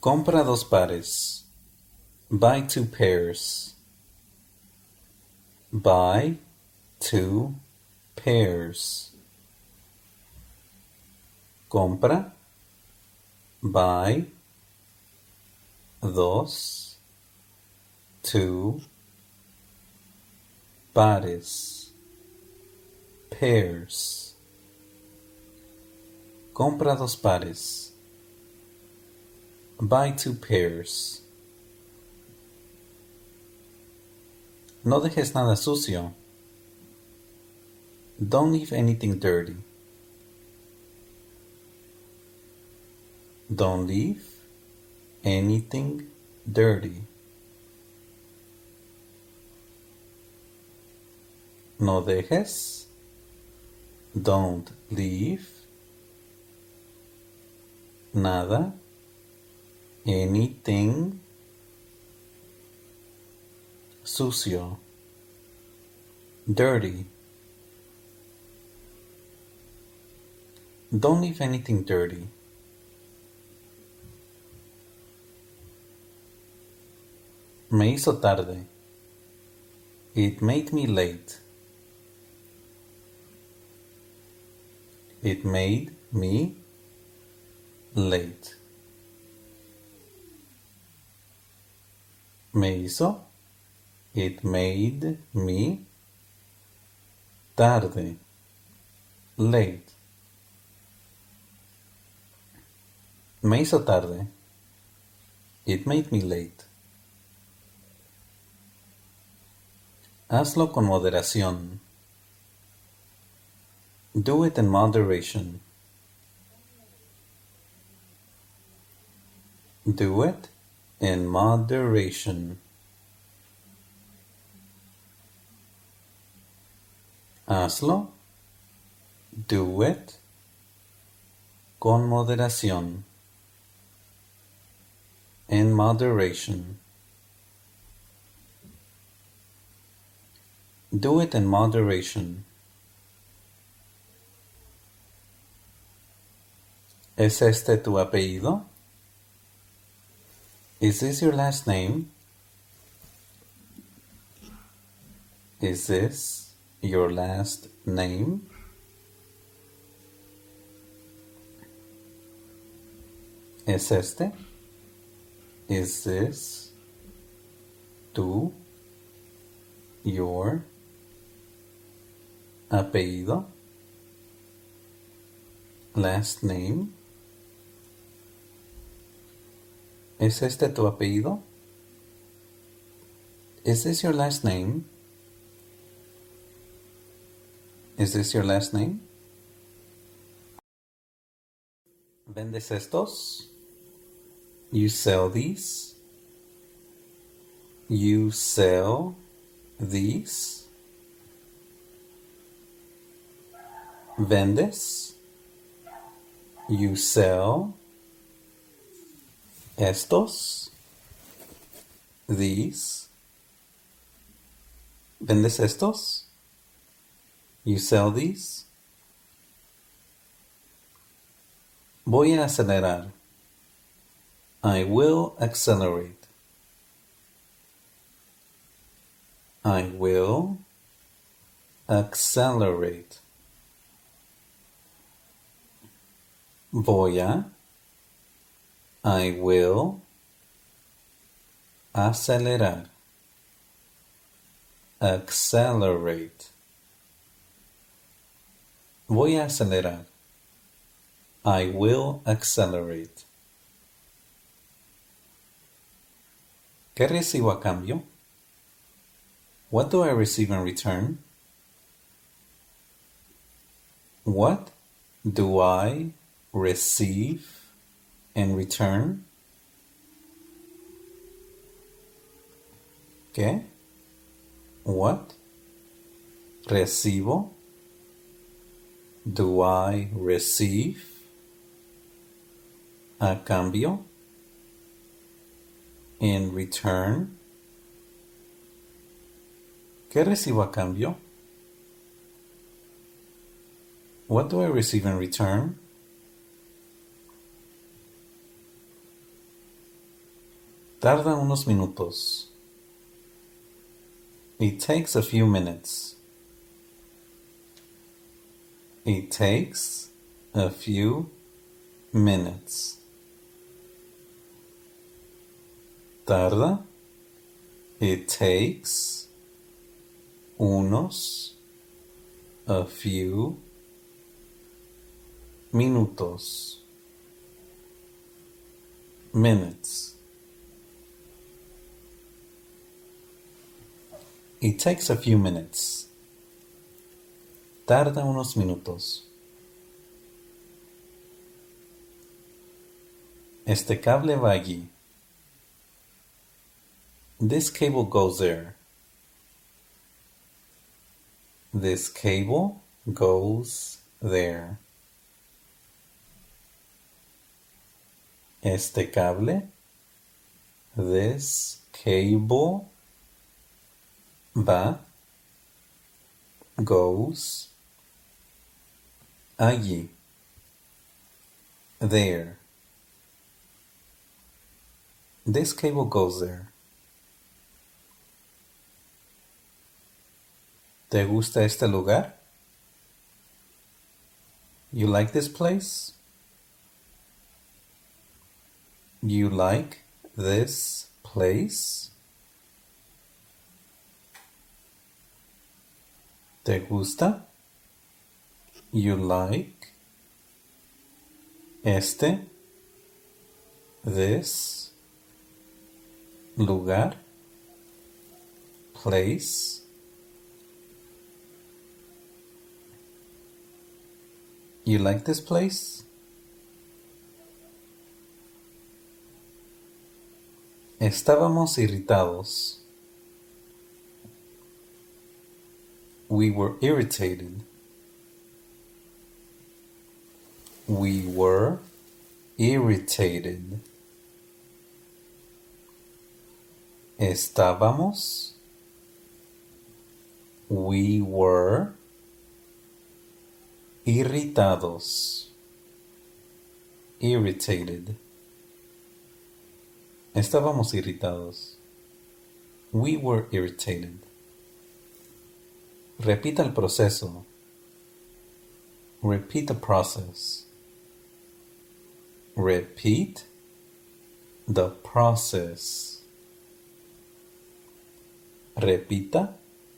Compra dos pares. Buy two pairs. Buy two pairs. Compra. Buy. Dos. Two. Pares. Pairs. Compra dos pares. Buy two pairs. No dejes nada sucio. Don't leave anything dirty. Don't leave anything dirty. No dejes. Don't leave. Nada. Anything. Sucio. Dirty. Don't leave anything dirty. Me hizo tarde. It made me late. It made me late. Me hizo. It made me tarde. Late. Me hizo tarde. It made me late. Hazlo con moderación. Do it in moderation. Do it in moderation. Hazlo. Do it con moderación. In moderation. Do it in moderation. ¿Es este tu apellido? Is this your last name? Is this your last name? ¿Es este? Is this tu, your apellido? Last name? ¿Es este tu apellido? Is this your last name? Is this your last name? ¿Vendes estos? You sell these? You sell these? ¿Vendes? You sell estos? These? ¿Vendes estos? You sell these? Voy a acelerar. I will accelerate. I will accelerate. Voy a. I will acelerar. Accelerate. Voy a acelerar. I will accelerate. ¿Qué recibo a cambio? What do I receive in return? What do I receive in return? ¿Qué? What? Recibo? Do I receive? A cambio? In return? ¿Qué recibo a cambio? What do I receive in return? Tarda unos minutos. It takes a few minutes. It takes a few minutes. Tarda. It takes unos a few minutos. Minutes. It takes a few minutes. Tarda unos minutos. Este cable va allí. This cable goes there. This cable goes there. Este cable. This cable va, goes, allí, there. This cable goes there. ¿Te gusta este lugar? You like this place? You like this place? ¿Te gusta? You like este, this, lugar, place. You like this place? Estábamos irritados. We were irritated. We were irritated. Estábamos. We were irritados. Irritated. Estábamos irritados. We were irritated. Repita el proceso. Repeat the process. Repeat the process. Repita.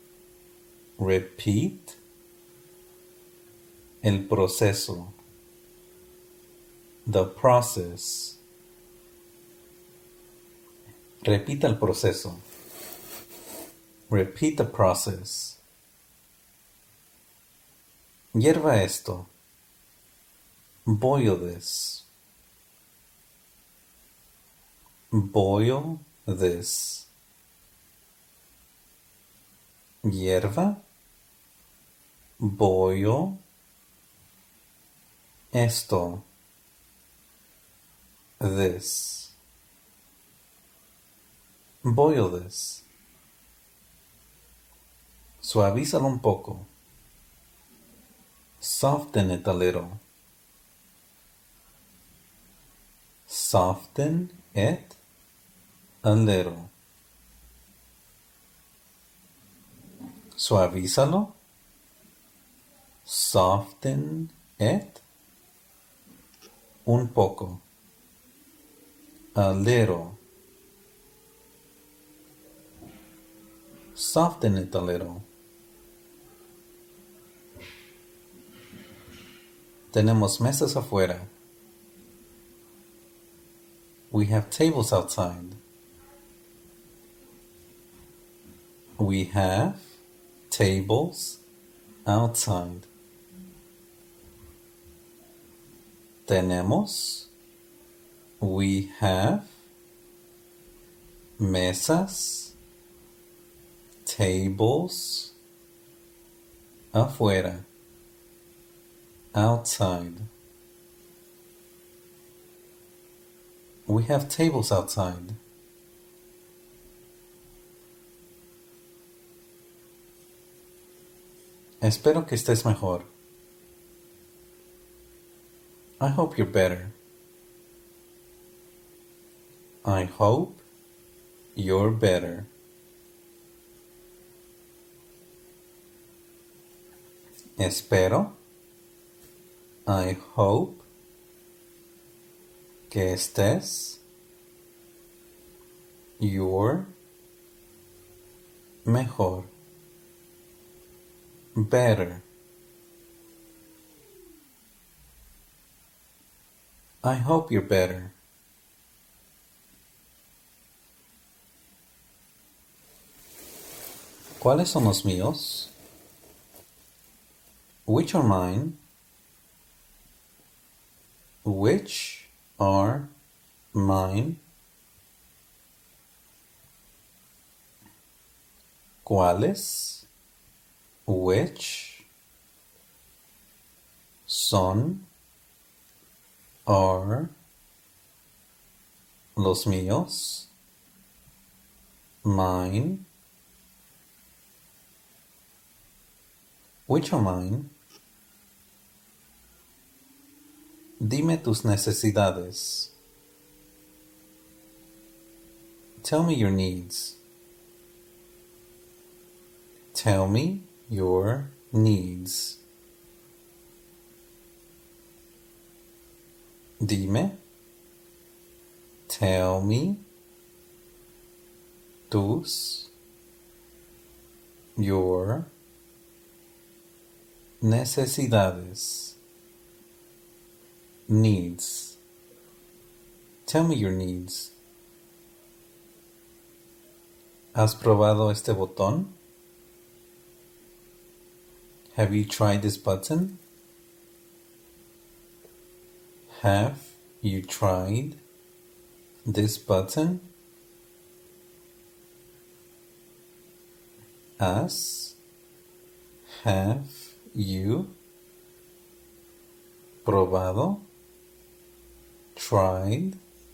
Repeat el proceso. The process. Repita el proceso. Repeat the process. Hierva esto. Boil this. Boil this. Hierva. Boil esto. This. Boil this. Suavízalo un poco. Soften it a little. Soften it a little. Suavízalo. Soften it un poco. A little. Soften it a little. Tenemos mesas afuera. We have tables outside. We have tables outside. Tenemos. We have mesas, tables afuera. Outside. We have tables outside. Espero que estés mejor. I hope you're better. I hope you're better. Espero, I hope, que estés, you're, mejor, better. I hope you're better. ¿Cuáles son los míos? Which are mine? Which are mine? ¿Cuáles? Which son? Are los míos? Mine? Which are mine? Dime tus necesidades. Tell me your needs. Tell me your needs. Dime. Tell me. Tus. Your. Necesidades. Needs. Tell me your needs. ¿Has probado este botón? Have you tried this button? Have you tried this button? Has, have you probado, tried,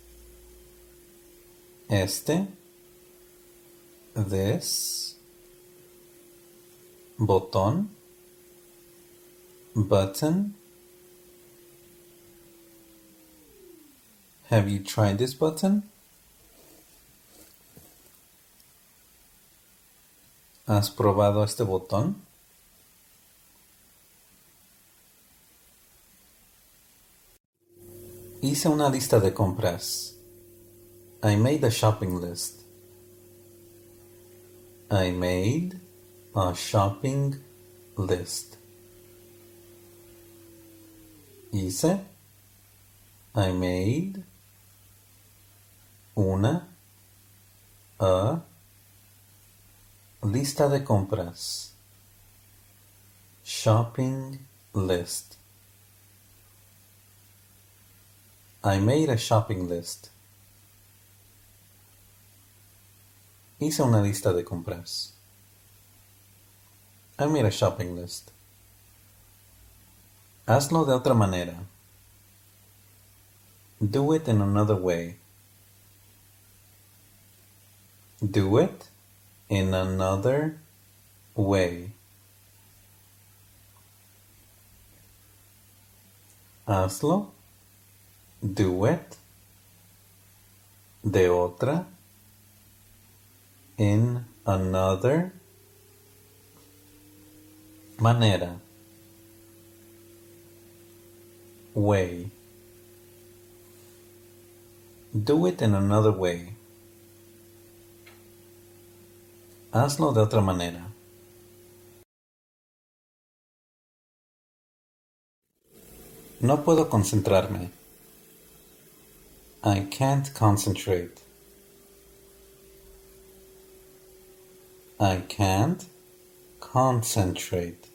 este, this, botón, button? Have you tried this button? ¿Has probado este botón? Hice una lista de compras. I made a shopping list. I made a shopping list. Hice. I made una a lista de compras. Shopping list. I made a shopping list. Hice una lista de compras. I made a shopping list. Hazlo de otra manera. Do it in another way. Do it in another way. Hazlo. Do it. De otra. In another manera. Way. Do it in another way. Hazlo de otra manera. No puedo concentrarme. I can't concentrate. I can't concentrate.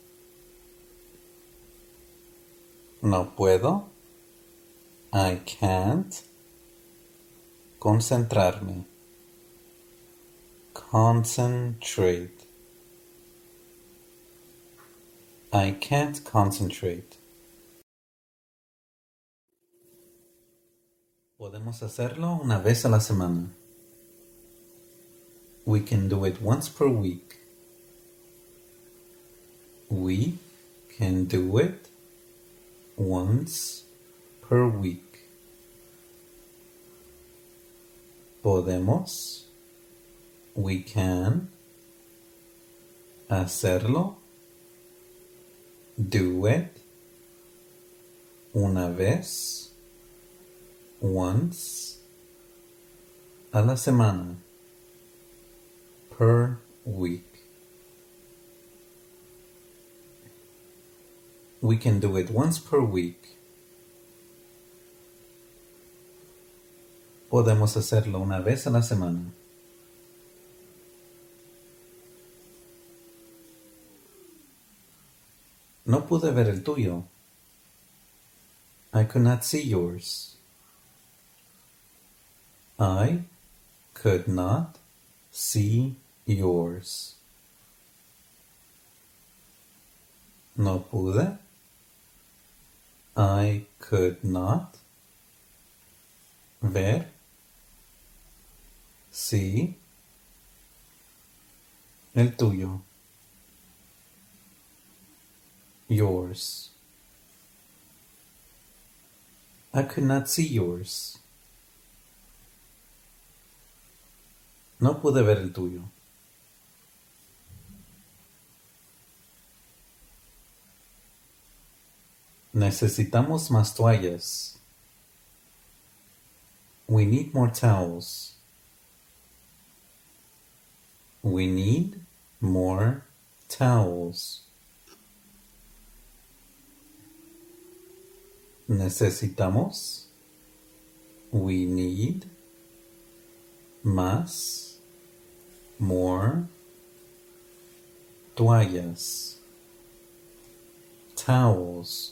No puedo. I can't concentrarme. Concentrate. I can't concentrate. Podemos hacerlo una vez a la semana. We can do it once per week. We can do it once per week. Podemos We can. Hacerlo. Do it. Una vez. Once. A la semana. Per week. We can do it once per week. Podemos hacerlo una vez a la semana. No pude ver el tuyo. I could not see yours. I could not see yours. No pude. I could not ver, see, el tuyo, yours. I could not see yours. No pude ver el tuyo. Necesitamos más toallas. We need more towels. We need more towels. Necesitamos. We need. Más. More. Toallas. Towels.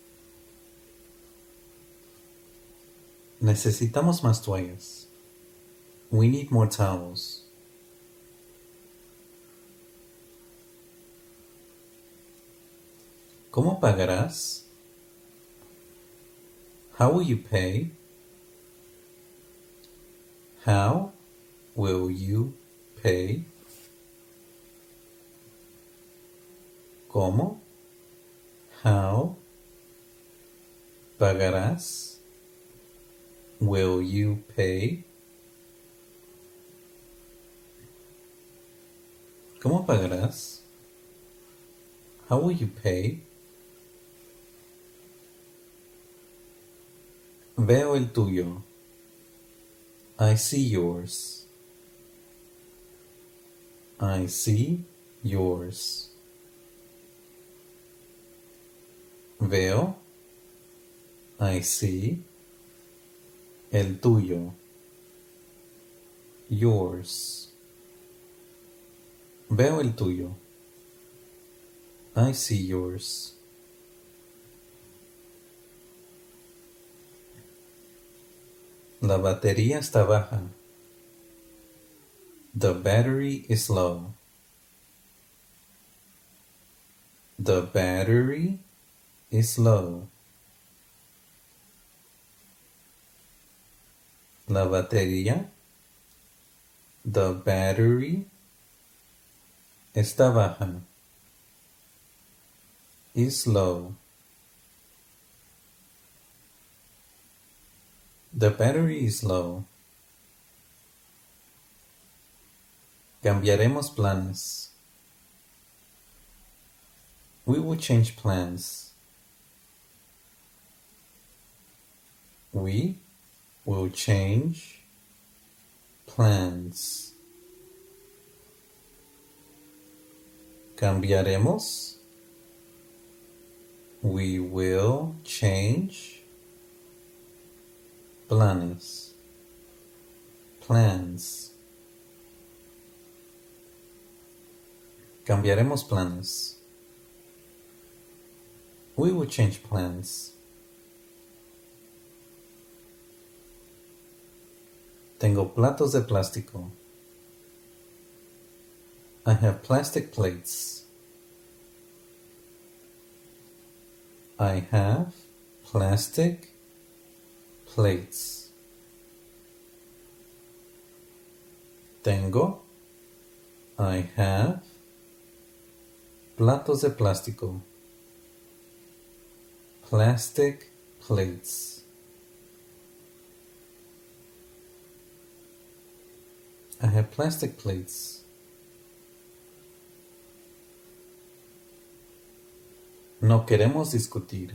Necesitamos más toallas. We need more towels. ¿Cómo pagarás? How will you pay? How will you pay? ¿Cómo? How pagarás? Will you pay? ¿Cómo pagarás? How will you pay? Veo el tuyo. I see yours. I see yours. Veo. I see. El tuyo. Yours. Veo el tuyo. I see yours. La batería está baja. The battery is low. The battery is low. La batería. The battery está baja. Is low. The battery is low. Cambiaremos planes. We will change plans. We will change plans. Cambiaremos. We will change planes. Plans. Cambiaremos planes. We will change plans. Tengo platos de plástico. I have plastic plates. I have plastic plates. Tengo. I have platos de plástico. Plastic plates. I have plastic plates. No queremos discutir.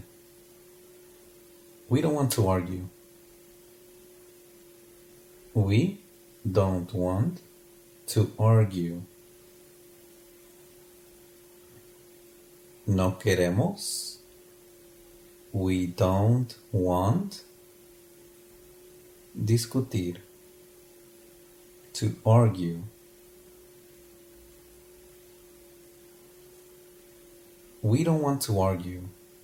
We don't want to argue. We don't want to argue. No queremos. We don't want discutir. To argue. We don't want to argue.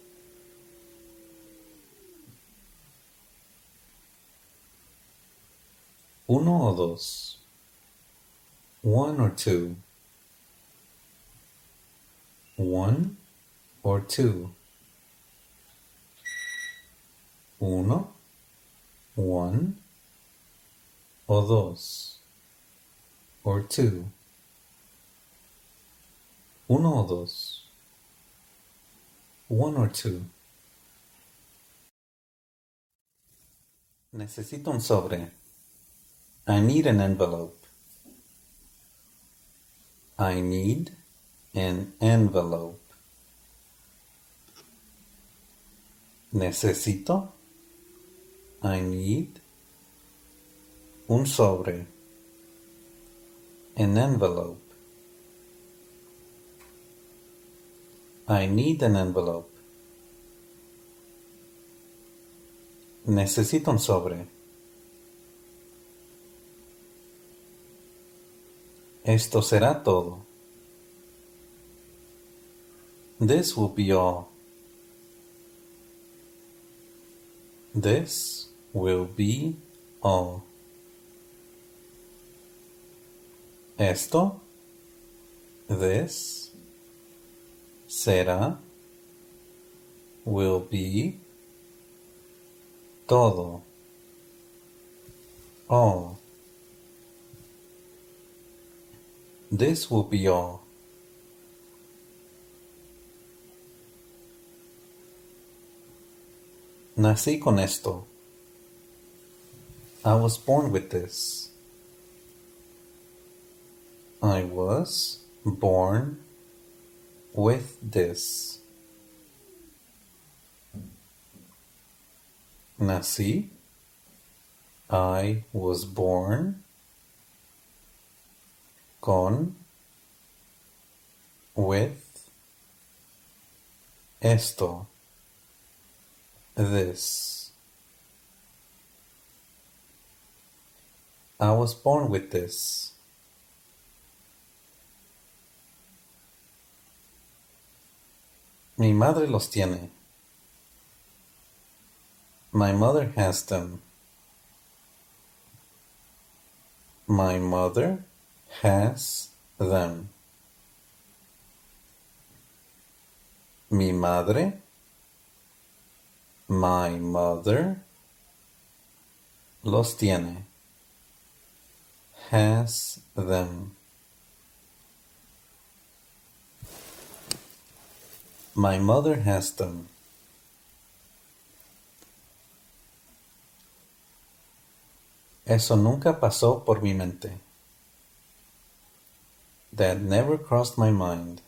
Uno o dos. One or two. One or two. Uno, one, o dos, or two. Uno o dos. One or two. Necesito un sobre. I need an envelope. I need an envelope. Necesito. I need un sobre. An envelope. I need an envelope. Necesito un sobre. Esto será todo. This will be all. This will be all. Esto, this, será, will be, todo, all. This will be all. Nací con esto. I was born with this. I was born with this. Nací. I was born con, with, esto, this. I was born with this. Mi madre los tiene. My mother has them. My mother has them. Mi madre, my mother, los tiene. Has them. My mother has them. Eso nunca pasó por mi mente. That never crossed my mind.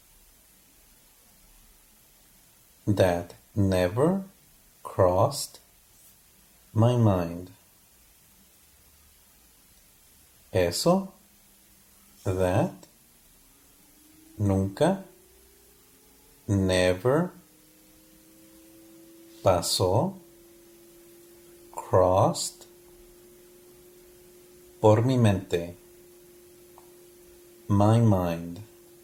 That never crossed my mind. Eso, that, nunca, never, pasó, crossed, por mi mente, my mind.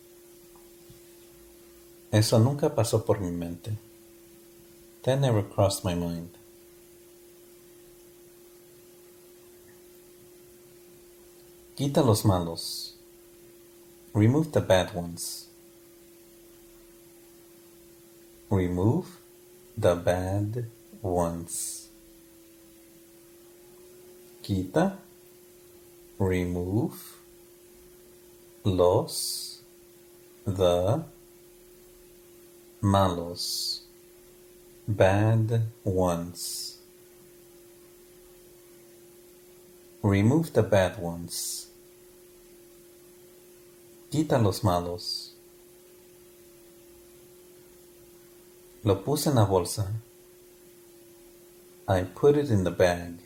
Eso nunca pasó por mi mente. That never crossed my mind. Quita los malos. Remove the bad ones. Remove the bad ones. Quita, remove, los, the, malos, bad ones. Remove the bad ones. Quita los malos. Lo puse en la bolsa. I put it in the bag.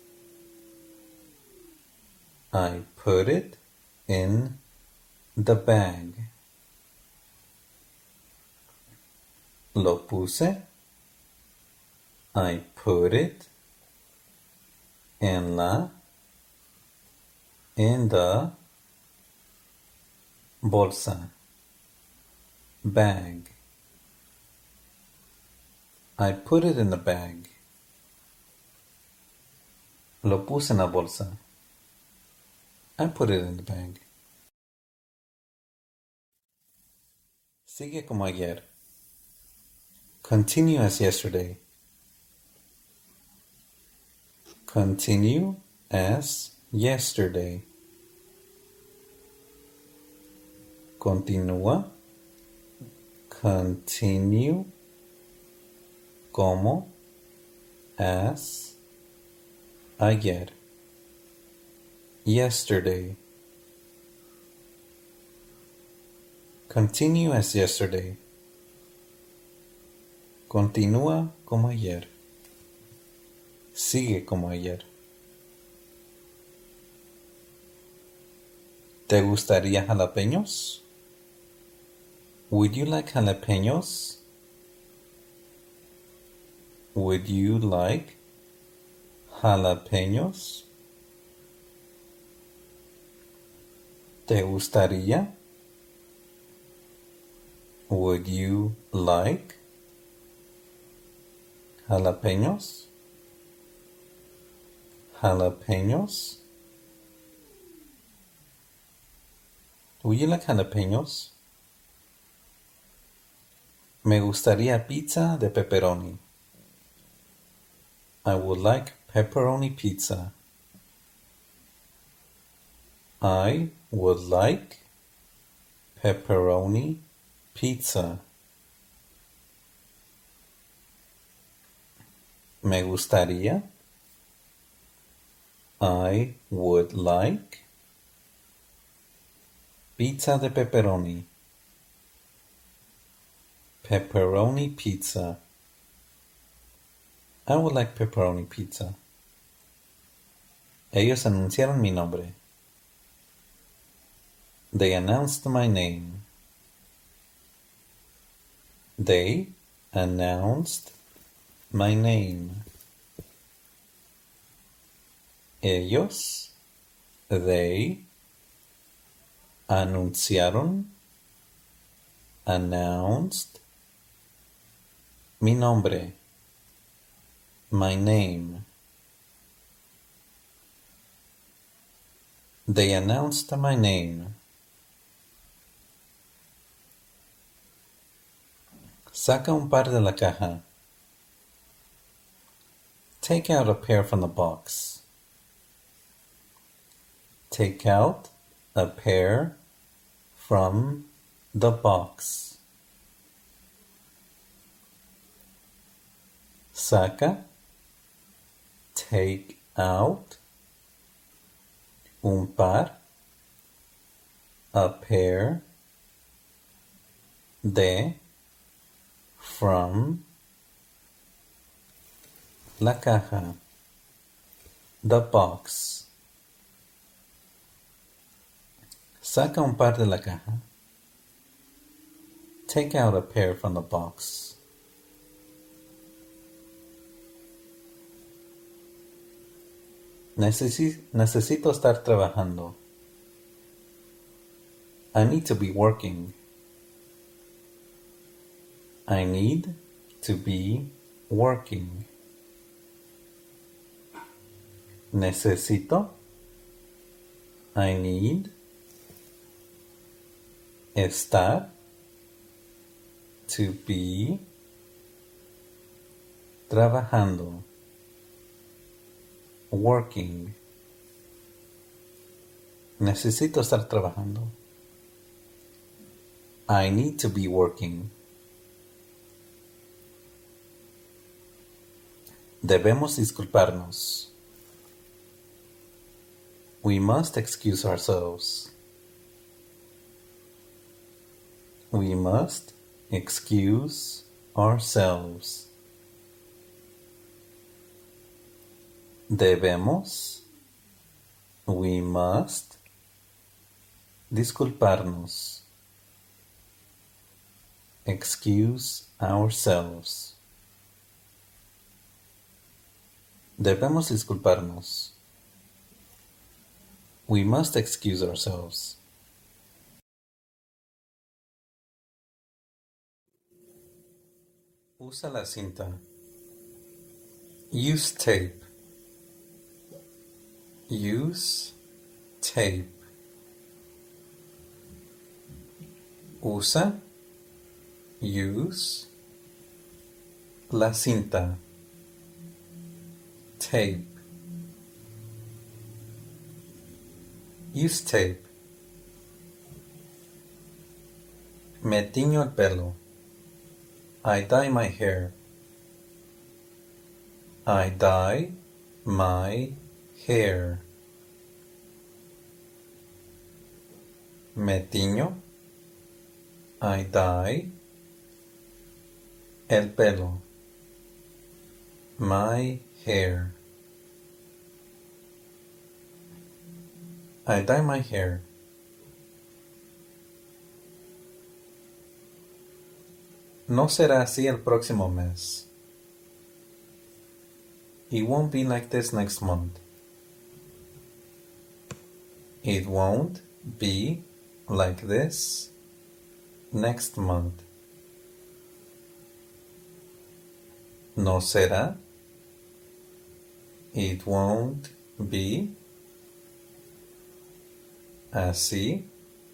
I put it in the bag. Lo puse. I put it in the bolsa. Bag. I put it in the bag. Lo puse en la bolsa. I put it in the bag. Sigue como ayer. Continue as yesterday. Continue as yesterday. Continúa. Continue como as ayer. Yesterday. Continue as yesterday. Continúa como ayer. Sigue como ayer. ¿Te gustaría jalapeños? Would you like jalapeños? Would you like jalapeños? ¿Te gustaría? Would you like jalapeños? Jalapeños? Would you like jalapeños? Me gustaría pizza de pepperoni. I would like pepperoni pizza. I would like pepperoni pizza. Me gustaría. I would like pizza de pepperoni. Pepperoni pizza. I would like pepperoni pizza. Ellos anunciaron mi nombre. They announced my name. They announced my name. Ellos, they, anunciaron, announced, mi nombre, my name. They announced my name. Saca un par de la caja. Take out a pair from the box. Take out a pair from the box. Saca. Take out. Un par. A pair. De. From. La caja. The box. Saca un par de la caja. Take out a pair from the box. Necesito estar trabajando. I need to be working. I need to be working. Necesito. I need. Estar. To be. Trabajando. Working. Necesito estar trabajando. I need to be working. Debemos disculparnos. We must excuse ourselves. We must excuse ourselves. Debemos. We must. Disculparnos. Excuse ourselves. Debemos disculparnos. We must excuse ourselves. Usa la cinta. Use tape. Use tape. Usa. Use. La cinta. Tape. Use tape. Me tiño el pelo. I dye my hair. I dye my hair. Me tiño. I dye el pelo. My hair. I dye my hair. No será así el próximo mes. It won't be like this next month. It won't be like this next month. No será. It won't be así,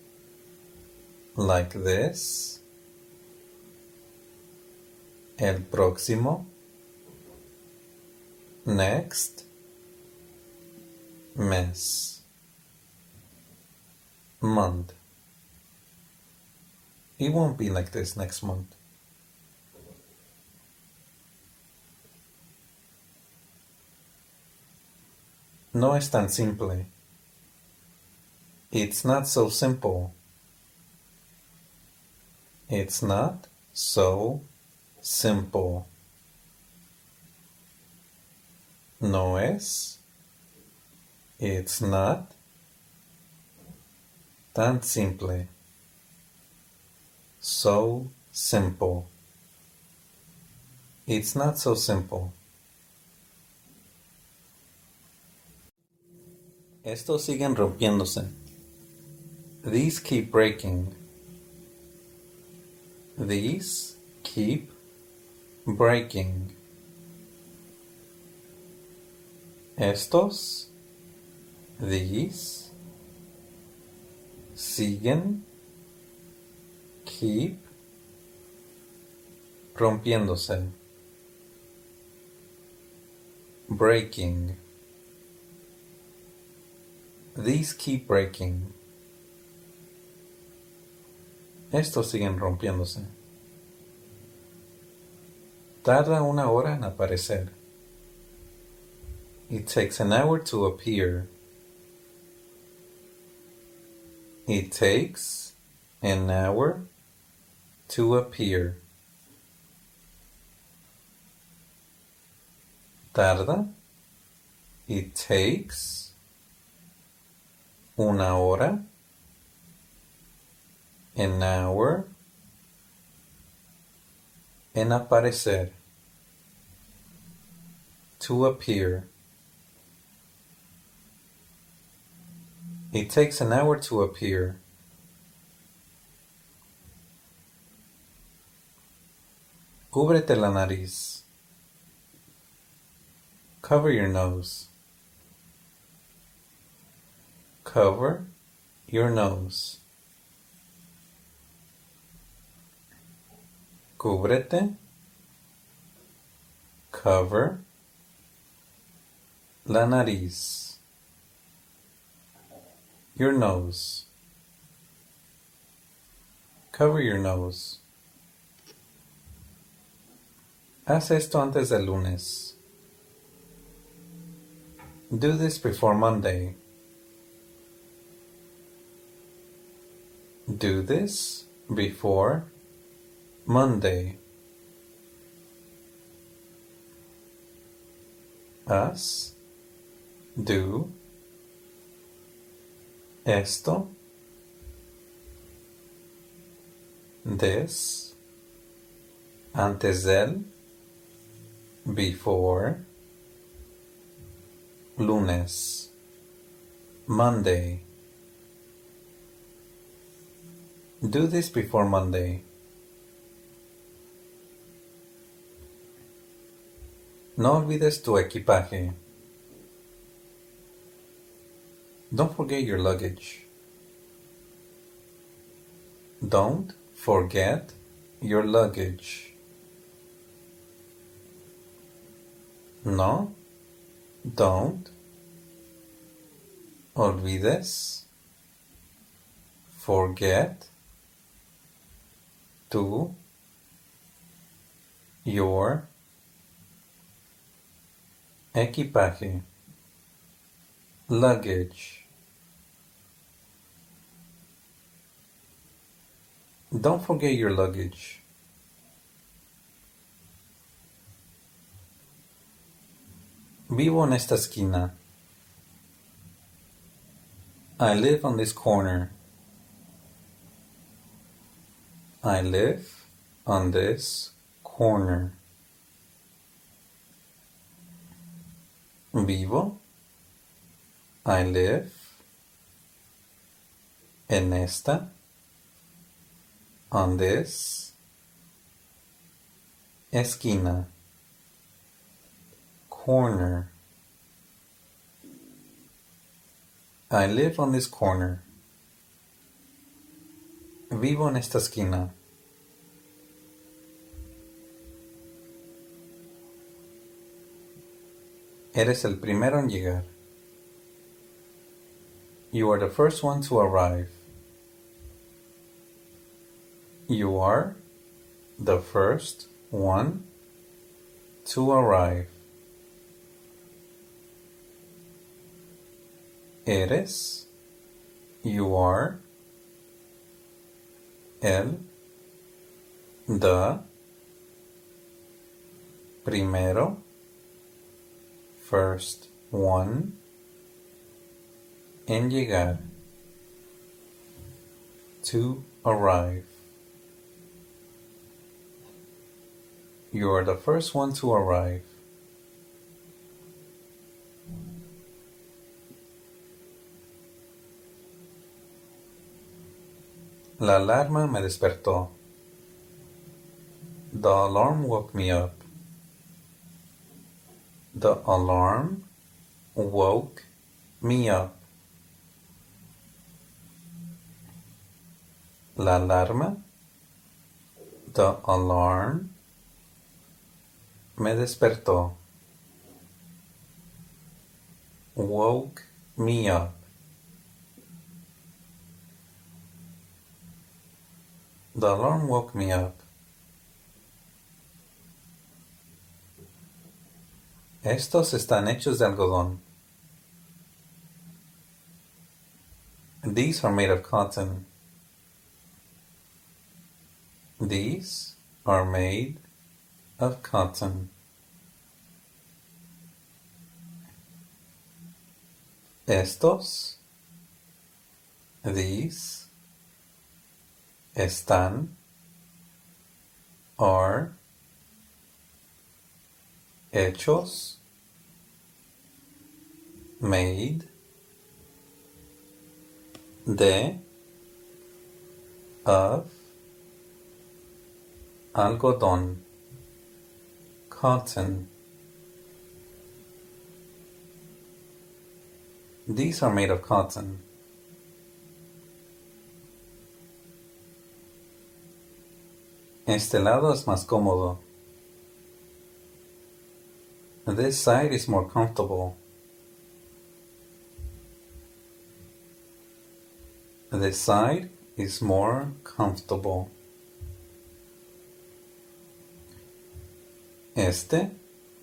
like this, el próximo, next, mes, month. It won't be like this next month. No es tan simple. It's not so simple. It's not so simple. No es. It's not tan simple. So simple. It's not so simple. Estos siguen rompiéndose. These keep breaking. These keep breaking. Estos, these, siguen, keep, rompiéndose. Breaking. These keep breaking. Estos siguen rompiéndose. Tarda una hora en aparecer. It takes an hour to appear. It takes an hour to appear. Tarda. It takes una hora. An hour. En aparecer. To appear. It takes an hour to appear. Cúbrete la nariz. Cover your nose. Cover your nose. Cúbrete. Cover la nariz. Your nose. Cover your nose. Haz esto antes del lunes. Do this before Monday. Do this before Monday. Us, do, esto, this, antes del, before, lunes, Monday. Do this before Monday. No olvides tu equipaje. Don't forget your luggage. Don't forget your luggage. No, don't olvides, forget, tu, your equipaje, luggage. Don't forget your luggage. Vivo en esta esquina. I live on this corner. I live on this corner. Vivo. I live. En esta. On this. Esquina. Corner. I live on this corner. Vivo en esta esquina. Eres el primero en llegar. You are the first one to arrive. You are the first one to arrive. Eres, you are, el, the, primero, first one, en llegar, to arrive. You are the first one to arrive. La alarma me despertó. The alarm woke me up. The alarm woke me up. La alarma, the alarm, me despertó. Woke me up. The alarm woke me up. Estos están hechos de algodón. These are made of cotton. These are made of cotton. Estos, these, están, are, hechos, made, de, of, algodón, cotton. These are made of cotton. Este lado es más cómodo. This side is more comfortable. This side is more comfortable. Este,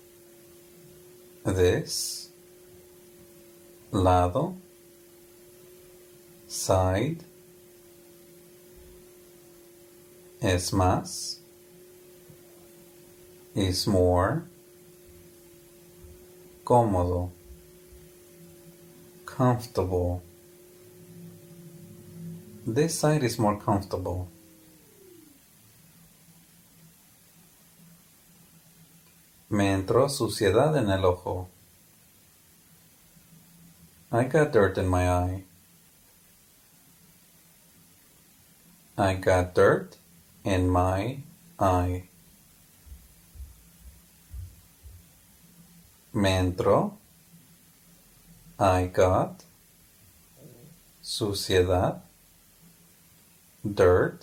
this, lado, side, Es más. Is more. Cómodo. Comfortable. This side is more comfortable. Me entró suciedad en el ojo. I got dirt in my eye. I got dirt in my eye. Me entró. I got. Suciedad. Dirt.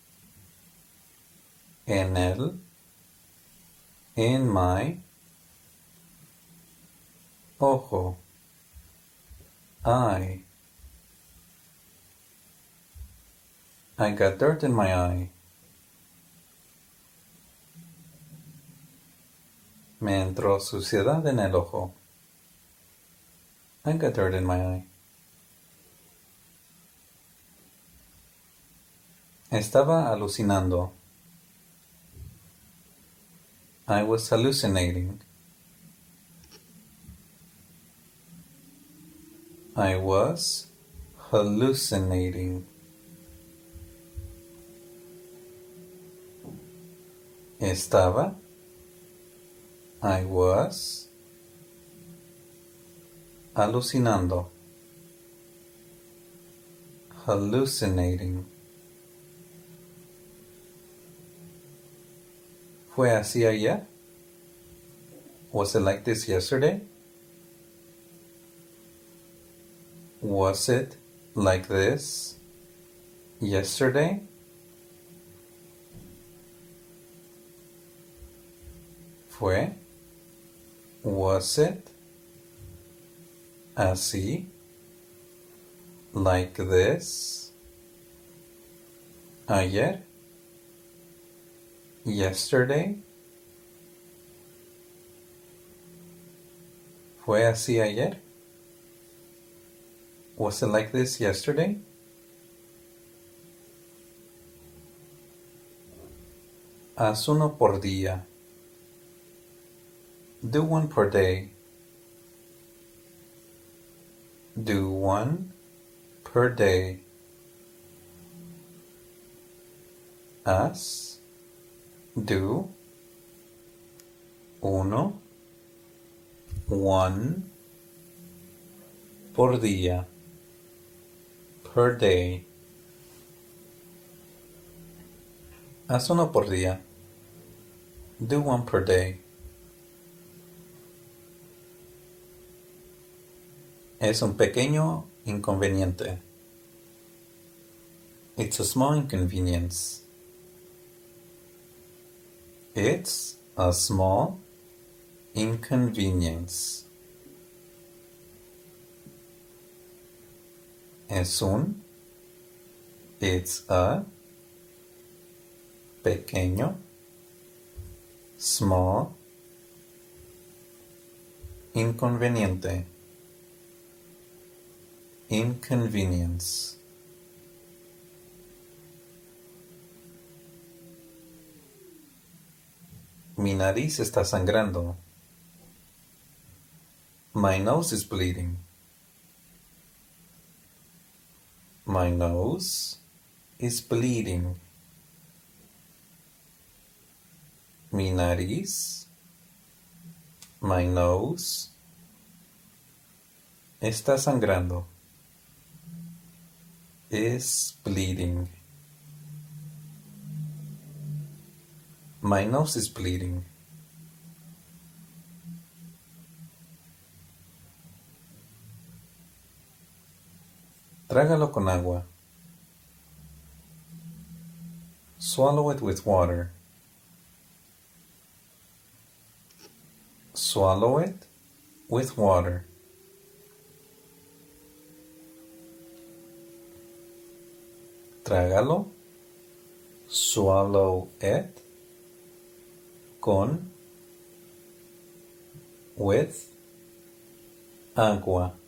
En el. In my. Ojo. Eye. I got dirt in my eye. Me entró suciedad en el ojo. I got dirt in my eye. Estaba alucinando. I was hallucinating. I was hallucinating. Estaba. I was. Alucinando. Hallucinating. ¿Fue así ayer? Was it like this yesterday? Was it like this yesterday? Fue. Was it así? Like this? Ayer? Yesterday? ¿Fue así ayer? Was it like this yesterday? Haz uno por día. Do one per day. Do one per day. Haz. Do. Uno. One. Por día. Per day. Haz uno por día. Do one per day. Es un pequeño inconveniente. It's a small inconvenience. It's a small inconvenience. Es un. It's a. Pequeño. Small. Inconveniente. Inconvenience. Mi nariz está sangrando. My nose is bleeding. My nose is bleeding. Mi nariz. My nose. Está sangrando. Is bleeding. My nose is bleeding. Trágalo con agua. Swallow it with water. Swallow it with water. Trágalo. Swallow it. Con. With. Agua.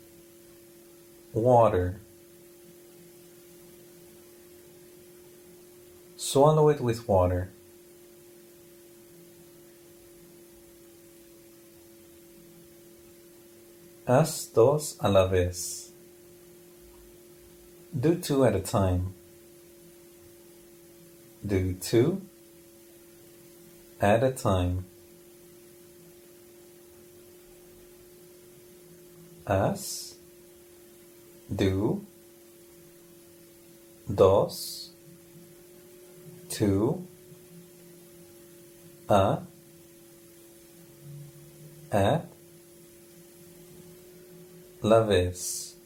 Water. Swallow it with water. Haz dos a la vez. Do two at a time. Do two at a time. Haz, do, dos, two, a, at, la vez,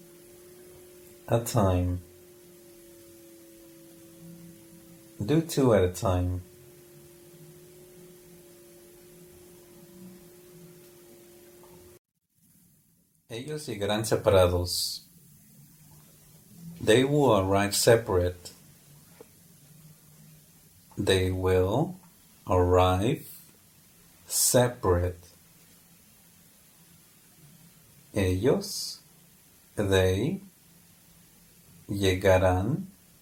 a time. Do two at a time. Ellos llegarán separados. They will arrive separate. They will arrive separate. Ellos, they, llegarán,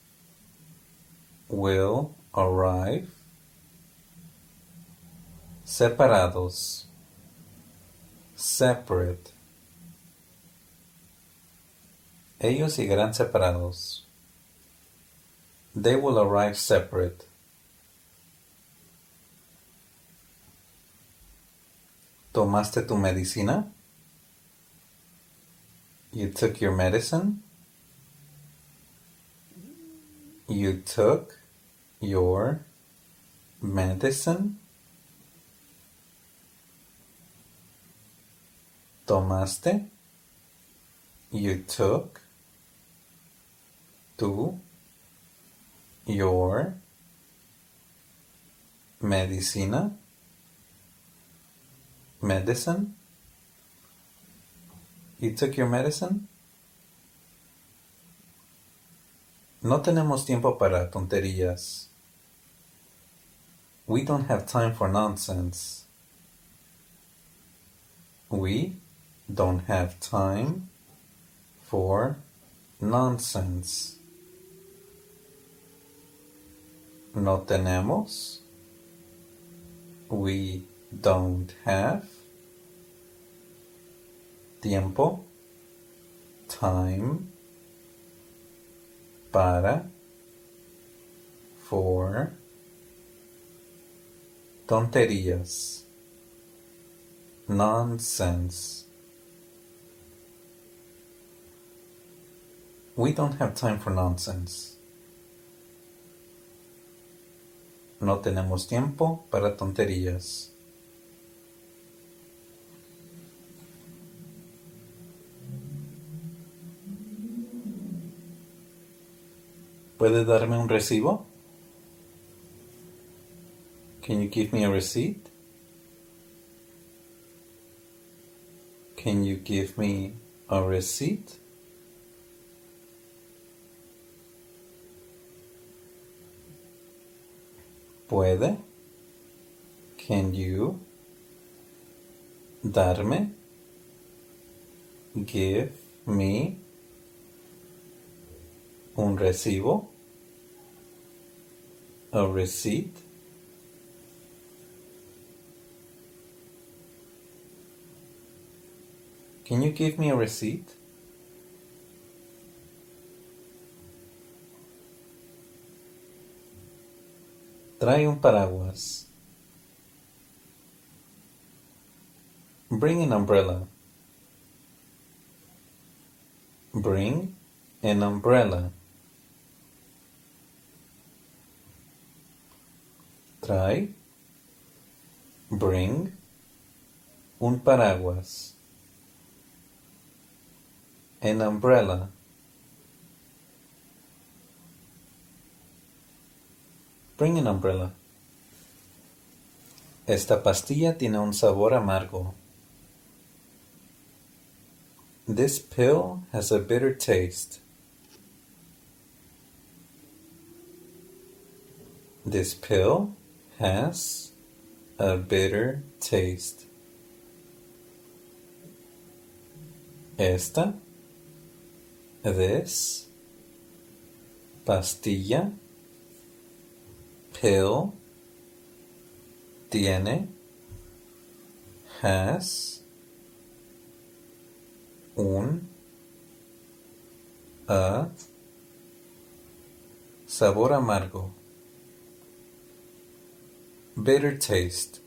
will arrive, separados, separate. Ellos llegarán separados. They will arrive separate. ¿Tomaste tu medicina? You took your medicine? You took your medicine? ¿Tomaste? You took tu your medicina? Medicine? You took your medicine? No tenemos tiempo para tonterías. We don't have time for nonsense. We don't have time for nonsense. No tenemos. We don't have tiempo, time, para, for, tonterías, nonsense. We don't have time for nonsense. No tenemos tiempo para tonterías. ¿Puede darme un recibo? Can you give me a receipt? Can you give me a receipt? ¿Puede? Can you darme? Give me un recibo? A receipt? Can you give me a receipt? Trae un paraguas. Bring an umbrella. Bring an umbrella. Trae, bring, un paraguas. An umbrella. Bring an umbrella. Esta pastilla tiene un sabor amargo. This pill has a bitter taste. This pill has a bitter taste. Esta, this, pastilla, pill tiene, has, un, a, sabor amargo, bitter taste.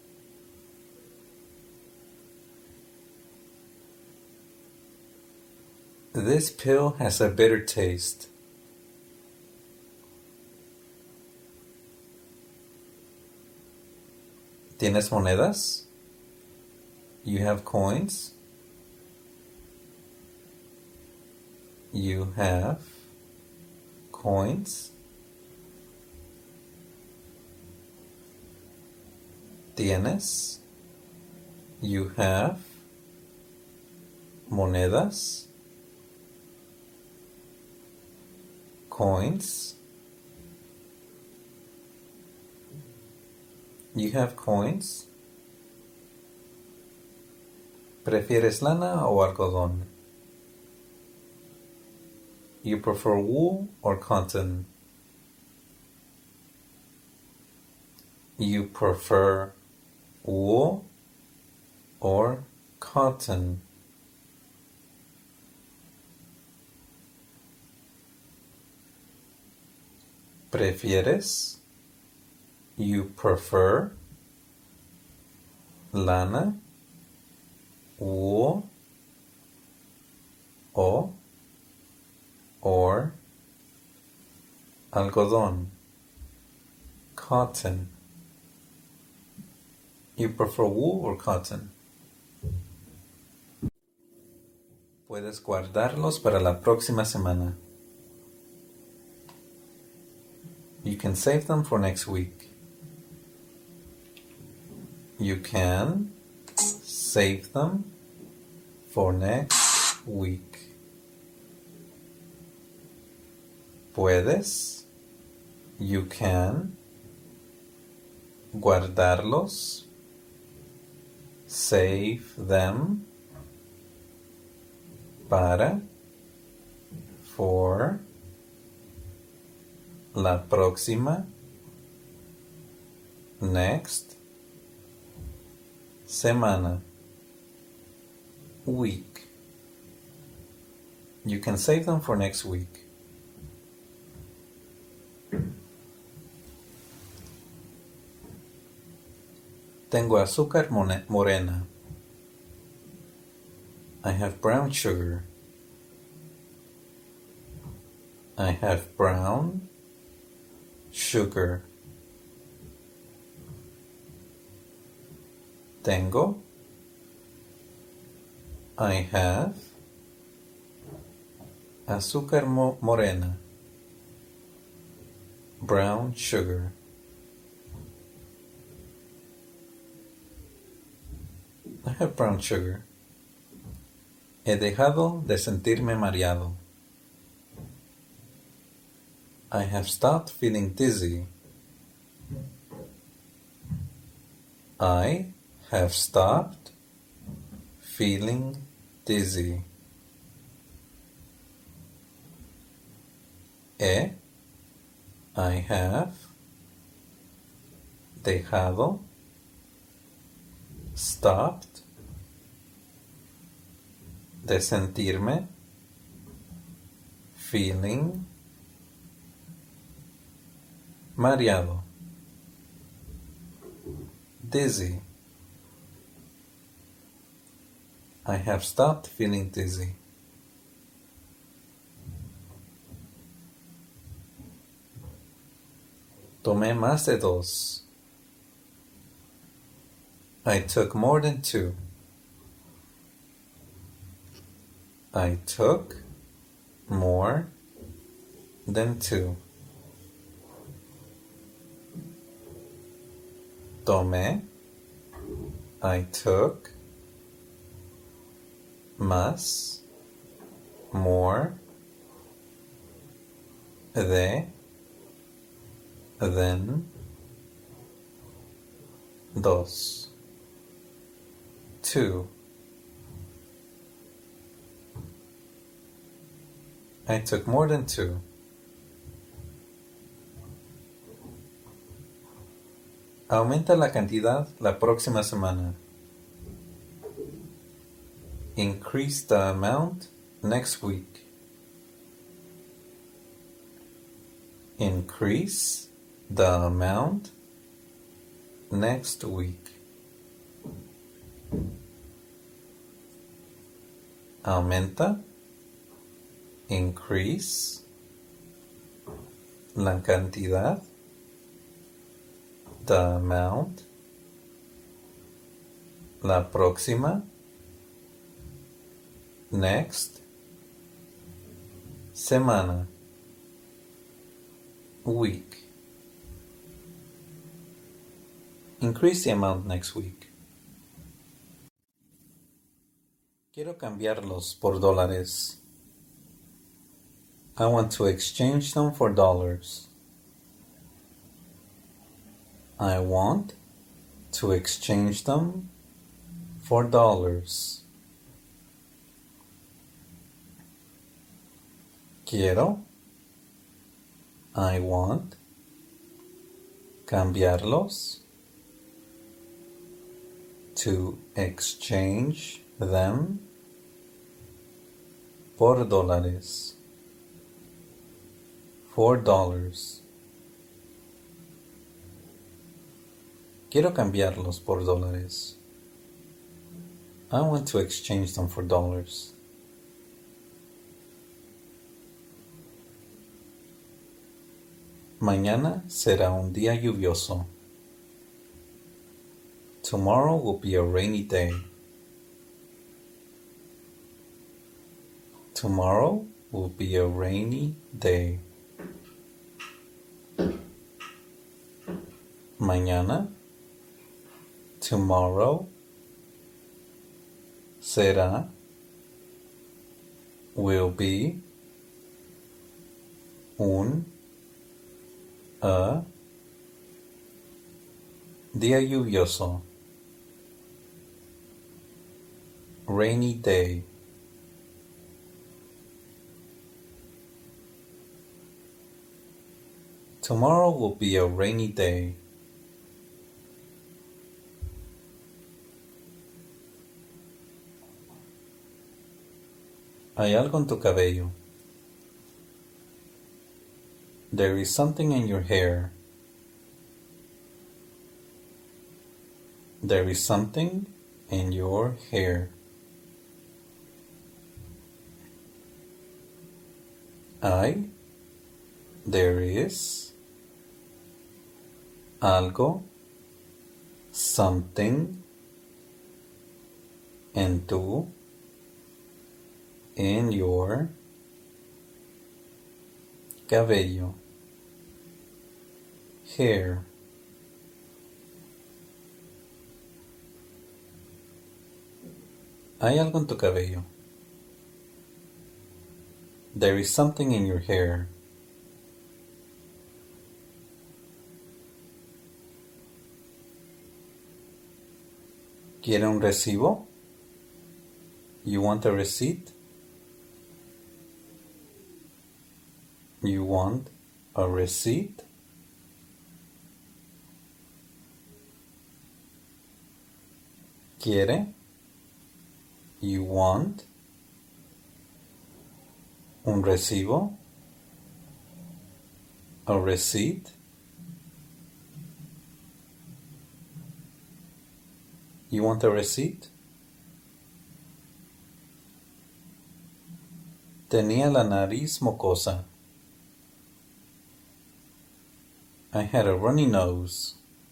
This pill has a bitter taste. ¿Tienes monedas? You have coins? You have coins? ¿Tienes? You have monedas? Coins? You have coins? ¿Prefieres lana o algodón? You prefer wool or cotton? You prefer wool or cotton? ¿Prefieres? You prefer lana, wool, or algodón, cotton. You prefer wool or cotton? Puedes guardarlos para la próxima semana. You can save them for next week. You can save them for next week. Puedes, you can, guardarlos, save them, para, for, la próxima, next, semana, week. You can save them for next week. Tengo azúcar morena. I have brown sugar. I have brown sugar. Tengo. I have azúcar morena. Brown sugar. I have brown sugar. He dejado de sentirme mareado. I have stopped feeling dizzy. I have stopped feeling dizzy. I have dejado, stopped, de sentirme, feeling, mareado, dizzy. I have stopped feeling dizzy. Tomé más de dos. I took more than two. I took more than two. Tomé. I took. Más. More. De. Then. Dos. Two. I took more than two. Aumenta la cantidad la próxima semana. Increase the amount next week. Increase the amount next week. Aumenta. Increase la cantidad. The amount. La próxima. Next. Semana. Week. Increase the amount next week. Quiero cambiarlos por dólares. I want to exchange them for dollars. I want to exchange them for dollars. Quiero. I want. Cambiarlos. To exchange them por dólares. For dollars. Quiero cambiarlos por dólares. I want to exchange them for dollars. Mañana será un día lluvioso. Tomorrow will be a rainy day. Tomorrow will be a rainy day. Mañana. Tomorrow. Será. Will be. Un. A. Día lluvioso. Rainy day. Tomorrow will be a rainy day. Hay algo en tu cabello. There is something in your hair. There is something in your hair. There is algo, something, en tu, in your cabello, hair. Hay algo en tu cabello. There is something in your hair. ¿Quiere un recibo? You want a receipt? You want a receipt? ¿Quiere? You want un recibo? A receipt? You want a receipt? Tenía la nariz mocosa. I had a runny nose.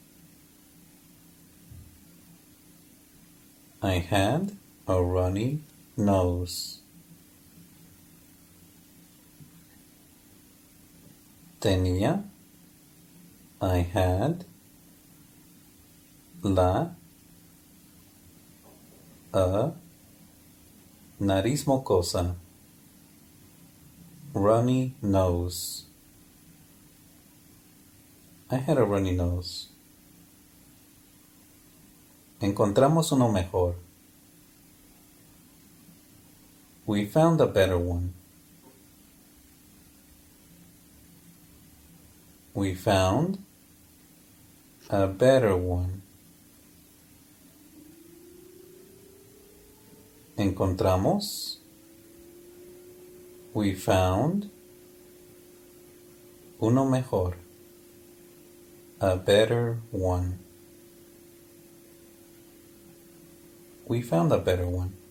I had a runny nose. Tenía. I had. La. A. Nariz mocosa. Runny nose. I had a runny nose. Encontramos uno mejor. We found a better one. We found A better one. Encontramos. We found. Uno mejor. A better one. We found a better one.